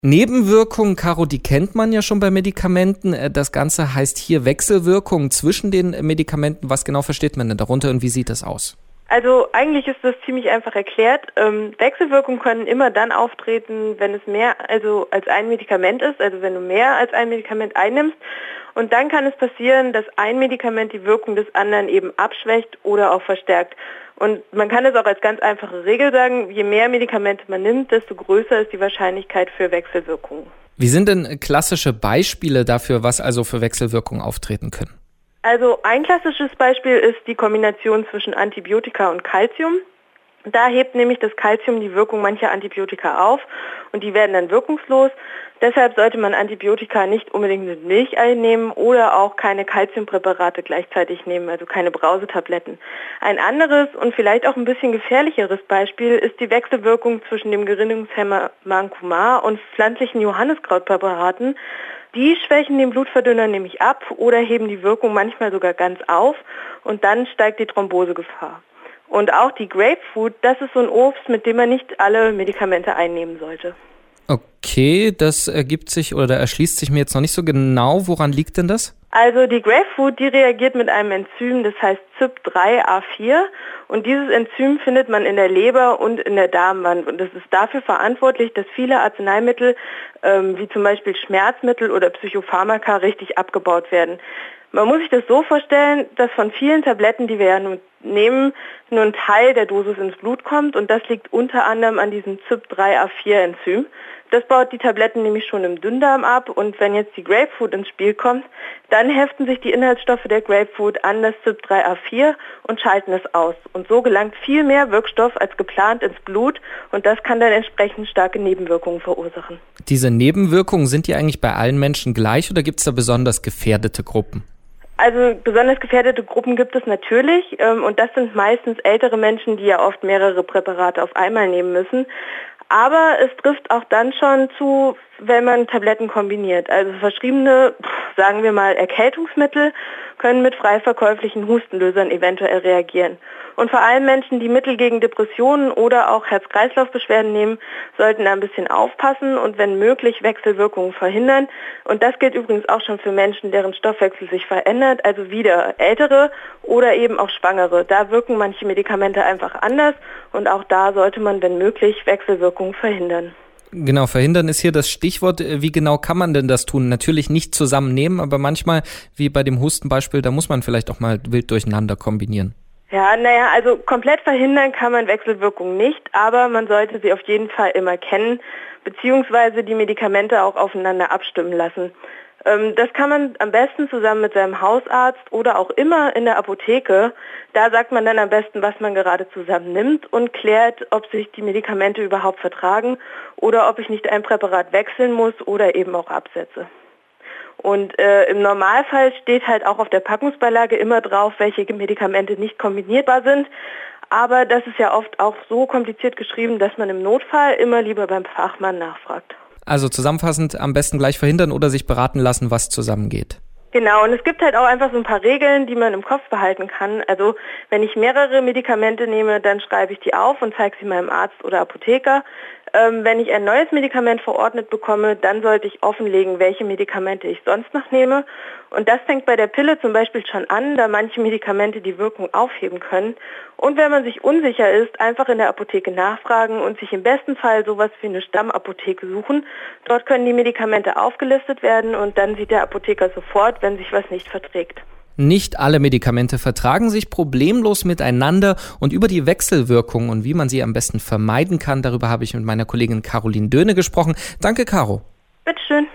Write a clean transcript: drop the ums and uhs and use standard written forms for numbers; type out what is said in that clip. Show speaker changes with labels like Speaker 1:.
Speaker 1: Nebenwirkungen, Caro, die kennt man ja schon bei Medikamenten. Das Ganze heißt hier Wechselwirkungen zwischen den Medikamenten. Was genau versteht man denn darunter und wie sieht das aus?
Speaker 2: Also eigentlich ist das ziemlich einfach erklärt. Wechselwirkungen können immer dann auftreten, wenn es mehr als ein Medikament ist, also wenn du mehr als ein Medikament einnimmst. Und dann kann es passieren, dass ein Medikament die Wirkung des anderen eben abschwächt oder auch verstärkt. Und man kann es auch als ganz einfache Regel sagen, je mehr Medikamente man nimmt, desto größer ist die Wahrscheinlichkeit für Wechselwirkungen.
Speaker 1: Wie sind denn klassische Beispiele dafür, was also für Wechselwirkungen auftreten können?
Speaker 2: Also ein klassisches Beispiel ist die Kombination zwischen Antibiotika und Calcium. Da hebt nämlich das Calcium die Wirkung mancher Antibiotika auf und die werden dann wirkungslos. Deshalb sollte man Antibiotika nicht unbedingt mit Milch einnehmen oder auch keine Calciumpräparate gleichzeitig nehmen, also keine Brausetabletten. Ein anderes und vielleicht auch ein bisschen gefährlicheres Beispiel ist die Wechselwirkung zwischen dem Gerinnungshemmer Mancomar und pflanzlichen Johanniskrautpräparaten. Die schwächen den Blutverdünner nämlich ab oder heben die Wirkung manchmal sogar ganz auf und dann steigt die Thrombosegefahr. Und auch die Grapefruit, das ist so ein Obst, mit dem man nicht alle Medikamente einnehmen sollte.
Speaker 1: Okay, das erschließt sich mir jetzt noch nicht so genau. Woran liegt denn das?
Speaker 2: Also die Grapefruit, die reagiert mit einem Enzym, das heißt CYP3A4 und dieses Enzym findet man in der Leber und in der Darmwand und das ist dafür verantwortlich, dass viele Arzneimittel wie zum Beispiel Schmerzmittel oder Psychopharmaka richtig abgebaut werden. Man muss sich das so vorstellen, dass von vielen Tabletten, die wir ja nun nehmen, nur ein Teil der Dosis ins Blut kommt und das liegt unter anderem an diesem CYP3A4-Enzym. Das baut die Tabletten nämlich schon im Dünndarm ab und wenn jetzt die Grapefruit ins Spiel kommt, dann heften sich die Inhaltsstoffe der Grapefruit an das CYP3A4 und schalten es aus. Und so gelangt viel mehr Wirkstoff als geplant ins Blut und das kann dann entsprechend starke Nebenwirkungen verursachen.
Speaker 1: Diese Nebenwirkungen, sind die eigentlich bei allen Menschen gleich oder gibt es da besonders gefährdete Gruppen?
Speaker 2: Also besonders gefährdete Gruppen gibt es natürlich und das sind meistens ältere Menschen, die ja oft mehrere Präparate auf einmal nehmen müssen. Aber es trifft auch dann schon zu, wenn man Tabletten kombiniert. Also verschriebene, sagen wir mal, Erkältungsmittel können mit frei verkäuflichen Hustenlösern eventuell reagieren. Und vor allem Menschen, die Mittel gegen Depressionen oder auch Herz-Kreislauf-Beschwerden nehmen, sollten da ein bisschen aufpassen und wenn möglich Wechselwirkungen verhindern. Und das gilt übrigens auch schon für Menschen, deren Stoffwechsel sich verändert, also wieder Ältere oder eben auch Schwangere. Da wirken manche Medikamente einfach anders und auch da sollte man, wenn möglich, Wechselwirkungen verhindern.
Speaker 1: Genau, verhindern ist hier das Stichwort. Wie genau kann man denn das tun? Natürlich nicht zusammennehmen, aber manchmal, wie bei dem Hustenbeispiel, da muss man vielleicht auch mal wild durcheinander kombinieren.
Speaker 2: Ja, also komplett verhindern kann man Wechselwirkungen nicht, aber man sollte sie auf jeden Fall immer kennen, beziehungsweise die Medikamente auch aufeinander abstimmen lassen. Das kann man am besten zusammen mit seinem Hausarzt oder auch immer in der Apotheke. Da sagt man dann am besten, was man gerade zusammen nimmt und klärt, ob sich die Medikamente überhaupt vertragen oder ob ich nicht ein Präparat wechseln muss oder eben auch absetze. Und im Normalfall steht halt auch auf der Packungsbeilage immer drauf, welche Medikamente nicht kombinierbar sind. Aber das ist ja oft auch so kompliziert geschrieben, dass man im Notfall immer lieber beim Fachmann nachfragt.
Speaker 1: Also zusammenfassend am besten gleich verhindern oder sich beraten lassen, was zusammengeht.
Speaker 2: Genau, und es gibt halt auch einfach so ein paar Regeln, die man im Kopf behalten kann. Also wenn ich mehrere Medikamente nehme, dann schreibe ich die auf und zeige sie meinem Arzt oder Apotheker. Wenn ich ein neues Medikament verordnet bekomme, dann sollte ich offenlegen, welche Medikamente ich sonst noch nehme. Und das fängt bei der Pille zum Beispiel schon an, da manche Medikamente die Wirkung aufheben können. Und wenn man sich unsicher ist, einfach in der Apotheke nachfragen und sich im besten Fall sowas wie eine Stammapotheke suchen. Dort können die Medikamente aufgelistet werden und dann sieht der Apotheker sofort, wenn sich was nicht verträgt.
Speaker 1: Nicht alle Medikamente vertragen sich problemlos miteinander und über die Wechselwirkung und wie man sie am besten vermeiden kann, darüber habe ich mit meiner Kollegin Caroline Döhne gesprochen. Danke, Caro.
Speaker 2: Bitteschön.